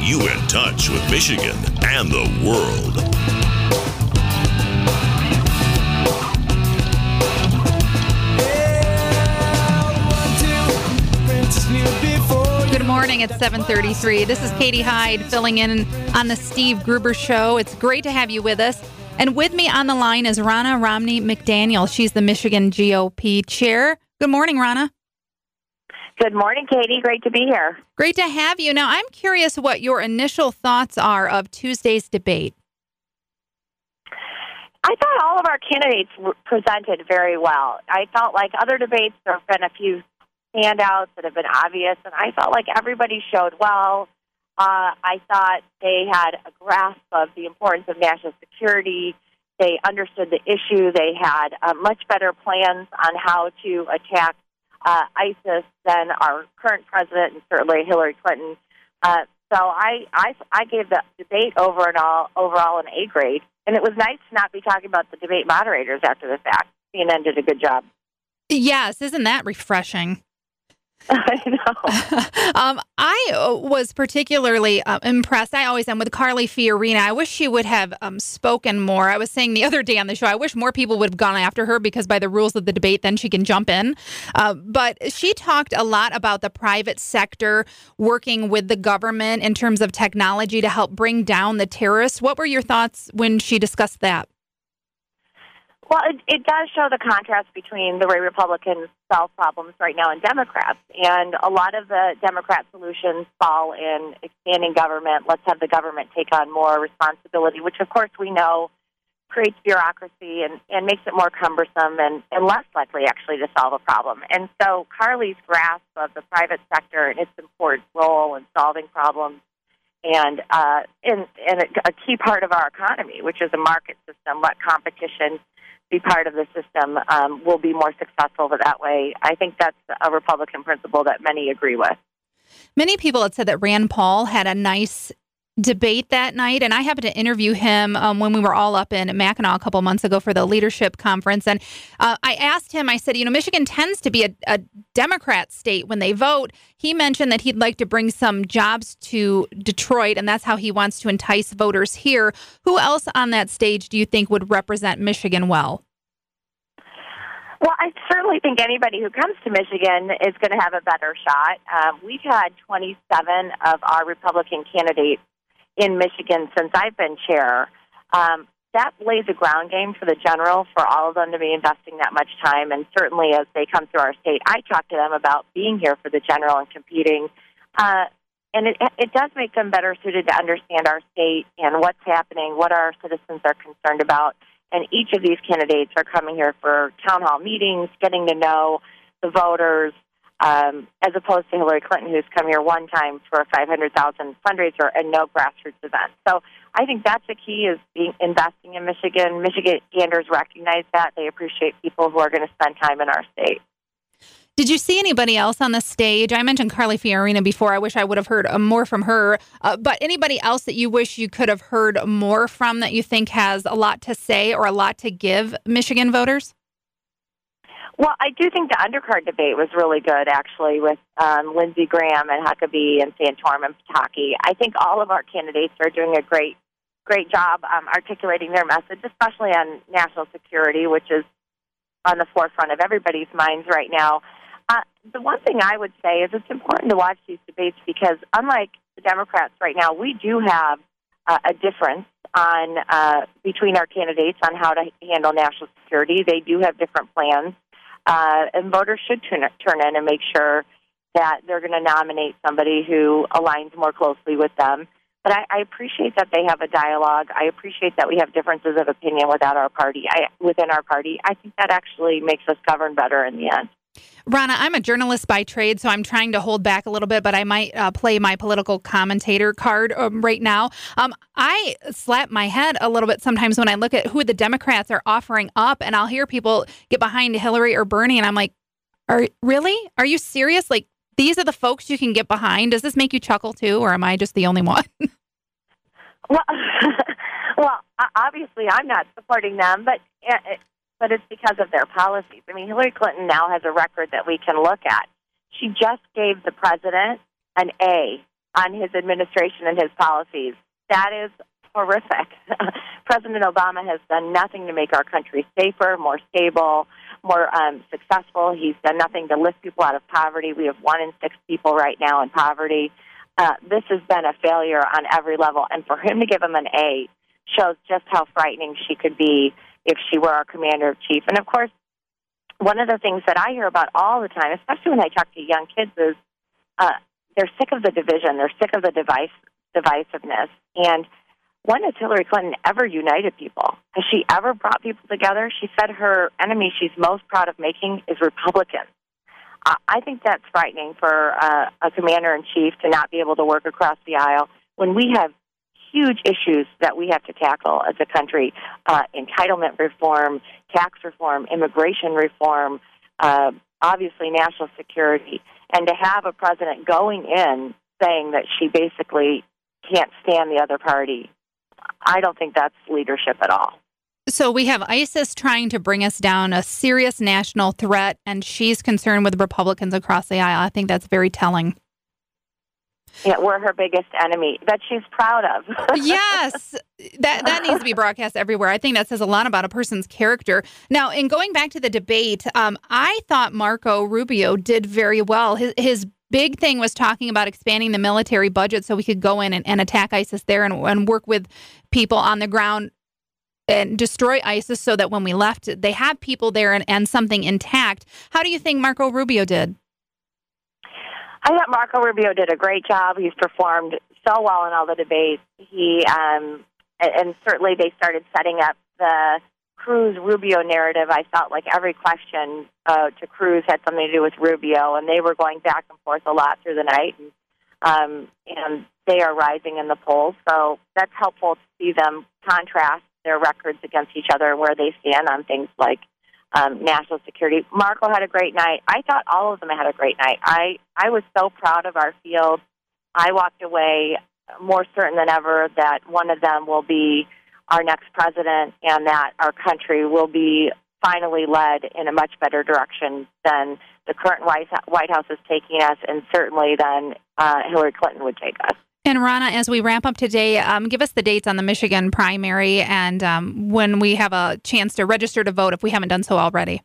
you in touch with Michigan and the world. Good morning. It's 7:33. This is Katie Hyde filling in on the Steve Gruber Show. It's great to have you with us. And with me on the line is Ronna Romney McDaniel. She's the Michigan GOP chair. Good morning, Ronna. Good morning, Katie. Great to be here. Great to have you. Now, I'm curious what your initial thoughts are of Tuesday's debate. I thought all of our candidates presented very well. I felt like other debates, there have been a few standouts that have been obvious, and I felt like everybody showed well. I thought they had a grasp of the importance of national security. They understood the issue. They had much better plans on how to attack ISIS than our current president and certainly Hillary Clinton. So I gave the debate overall an A grade, and it was nice to not be talking about the debate moderators after the fact. CNN did a good job. Yes, isn't that refreshing? I know. I was particularly impressed. I always am with Carly Fiorina. I wish she would have spoken more. I was saying the other day on the show, I wish more people would have gone after her because by the rules of the debate, then she can jump in. But she talked a lot about the private sector working with the government in terms of technology to help bring down the terrorists. What were your thoughts when she discussed that? Well, it does show the contrast between the way Republicans solve problems right now and Democrats. And a lot of the Democrat solutions fall in expanding government. Let's have the government take on more responsibility, which, of course, we know creates bureaucracy and makes it more cumbersome and less likely, actually, to solve a problem. And so Carly's grasp of the private sector and its important role in solving problems and a key part of our economy, which is a market system, let competition be part of the system, will be more successful that way. I think that's a Republican principle that many agree with. Many people had said that Rand Paul had a nice debate that night, and I happened to interview him when we were all up in Mackinac a couple months ago for the leadership conference, and I asked him, I said, Michigan tends to be a Democrat state when they vote. He mentioned that he'd like to bring some jobs to Detroit, and that's how he wants to entice voters here. Who else on that stage do you think would represent Michigan well? Well, I certainly think anybody who comes to Michigan is going to have a better shot. We've had 27 of our Republican candidates in Michigan since I've been chair. That lays a ground game for the general, for all of them to be investing that much time. And certainly as they come through our state, I talk to them about being here for the general and competing. And it does make them better suited to understand our state and what's happening, what our citizens are concerned about. And each of these candidates are coming here for town hall meetings, getting to know the voters, as opposed to Hillary Clinton, who's come here one time for a $500,000 fundraiser and no grassroots event. So I think that's the key, is investing in Michigan. Michiganders recognize that. They appreciate people who are going to spend time in our state. Did you see anybody else on the stage? I mentioned Carly Fiorina before. I wish I would have heard more from her. But anybody else that you wish you could have heard more from that you think has a lot to say or a lot to give Michigan voters? Well, I do think the undercard debate was really good, actually, with Lindsey Graham and Huckabee and Santorum and Pataki. I think all of our candidates are doing a great job articulating their message, especially on national security, which is on the forefront of everybody's minds right now. The one thing I would say is it's important to watch these debates because, unlike the Democrats right now, we do have a difference between our candidates on how to handle national security. They do have different plans. And voters should turn in and make sure that they're going to nominate somebody who aligns more closely with them. But I appreciate that they have a dialogue. I appreciate that we have differences of opinion within our party. I think that actually makes us govern better in the end. Ronna, I'm a journalist by trade, so I'm trying to hold back a little bit, but I might play my political commentator card right now. I slap my head a little bit sometimes when I look at who the Democrats are offering up, and I'll hear people get behind Hillary or Bernie, and I'm like, really? Are you serious? Like, these are the folks you can get behind? Does this make you chuckle too, or am I just the only one? Well, obviously I'm not supporting them, but it's because of their policies. I mean, Hillary Clinton now has a record that we can look at. She just gave the president an A on his administration and his policies. That is horrific. President Obama has done nothing to make our country safer, more stable, more successful. He's done nothing to lift people out of poverty. We have 1 in 6 people right now in poverty. This has been a failure on every level, and for him to give him an A shows just how frightening she could be if she were our commander-in-chief. And, of course, one of the things that I hear about all the time, especially when I talk to young kids, is they're sick of the division. They're sick of the divisiveness. And when has Hillary Clinton ever united people? Has she ever brought people together? She said her enemy she's most proud of making is Republicans. I think that's frightening for a commander-in-chief to not be able to work across the aisle when we have huge issues that we have to tackle as a country. Entitlement reform, tax reform, immigration reform, obviously national security. And to have a president going in saying that she basically can't stand the other party, I don't think that's leadership at all. So we have ISIS trying to bring us down, a serious national threat, and she's concerned with Republicans across the aisle. I think that's very telling. Yeah, we're her biggest enemy that she's proud of. Yes, that needs to be broadcast everywhere. I think that says a lot about a person's character. Now, in going back to the debate, I thought Marco Rubio did very well. His big thing was talking about expanding the military budget so we could go in and attack ISIS there and work with people on the ground and destroy ISIS so that when we left, they have people there and something intact. How do you think Marco Rubio did? I thought Marco Rubio did a great job. He's performed so well in all the debates. And certainly they started setting up the Cruz-Rubio narrative. I felt like every question to Cruz had something to do with Rubio, and they were going back and forth a lot through the night. And they are rising in the polls, so that's helpful to see them contrast their records against each other and where they stand on things like national security. Marco had a great night. I thought all of them had a great night. I was so proud of our field. I walked away more certain than ever that one of them will be our next president and that our country will be finally led in a much better direction than the current White House is taking us, and certainly than Hillary Clinton would take us. And Rana, as we wrap up today, give us the dates on the Michigan primary and when we have a chance to register to vote if we haven't done so already.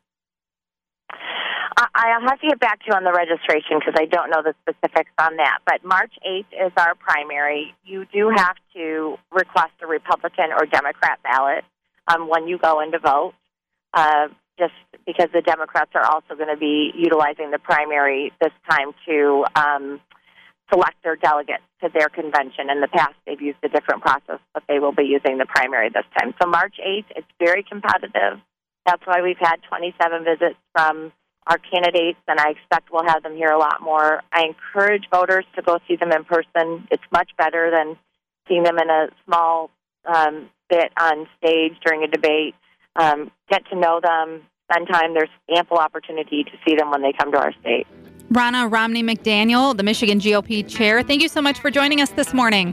I'll have to get back to you on the registration because I don't know the specifics on that. But March 8th is our primary. You do have to request a Republican or Democrat ballot when you go in to vote, just because the Democrats are also going to be utilizing the primary this time to select their delegates to their convention. In the past, they've used a different process, but they will be using the primary this time. So March 8th, it's very competitive. That's why we've had 27 visits from our candidates, and I expect we'll have them here a lot more. I encourage voters to go see them in person. It's much better than seeing them in a small bit on stage during a debate. Get to know them, spend time. There's ample opportunity to see them when they come to our state. Rana Romney McDaniel, the Michigan GOP chair, thank you so much for joining us this morning.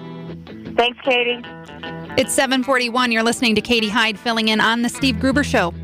Thanks, Katie. It's 7:41. You're listening to Katie Hyde filling in on The Steve Gruber Show.